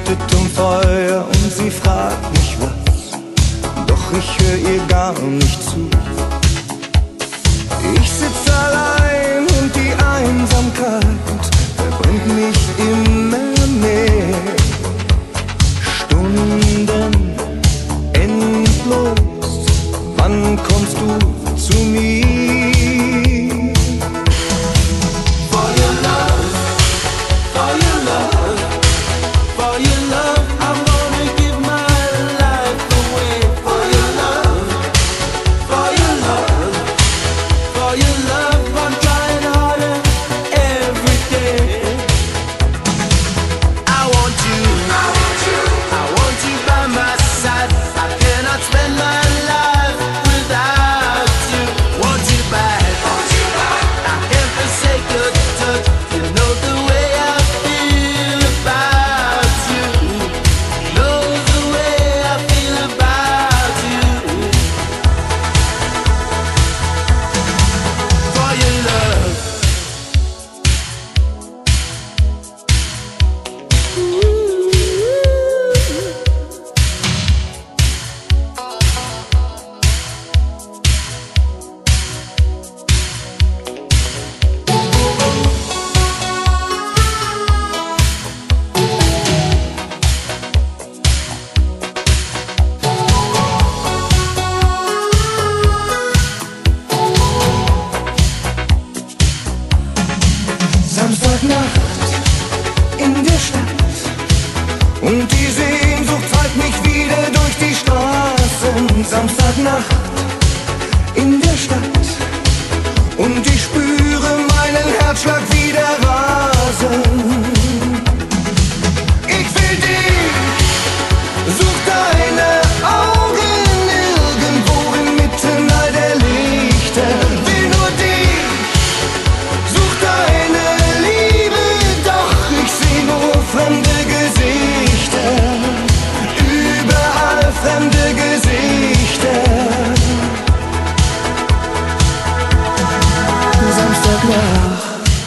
bittet um Feuer und sie fragt mich was, doch ich hör ihr gar nicht zu. Ich sitz allein und die Einsamkeit verbringt mich immer mehr. Stunden endlos, wann kommst du zu mir? For your love, for your love, for your love, I'm gonna give my life away. For your love, for your love, for your love, I'm trying harder every day. I want you, I want you, I want you by my side. I cannot spend my life without you. Want you back, I can't forsake your touch. You know the way I feel about you. Know the way I feel about you. For your love. Samstagnacht in der Stadt und die Sehnsucht treibt mich wieder durch die Straßen. Samstagnacht in der Stadt und ich spüre meinen Herzschlag wieder rasen. Ich will dich, such deine Augen nirgendwo inmitten all der Lichter. Will nur dich, such deine Liebe, doch ich seh nur fremde Gesichter. Überall fremde Gesichter. Samstagnacht.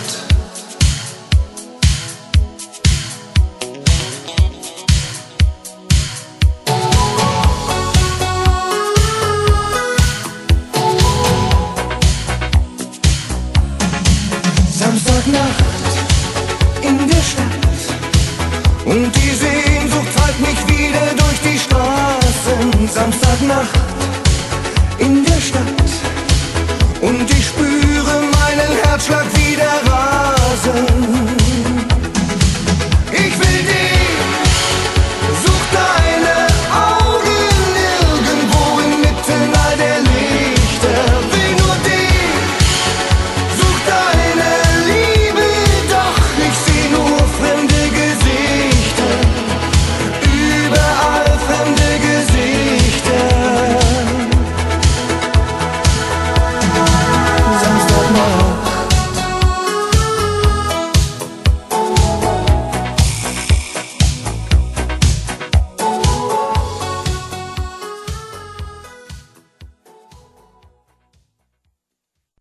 Samstagnacht in der Stadt und die Sehnsucht treibt mich wieder durch die Straßen. Samstagnacht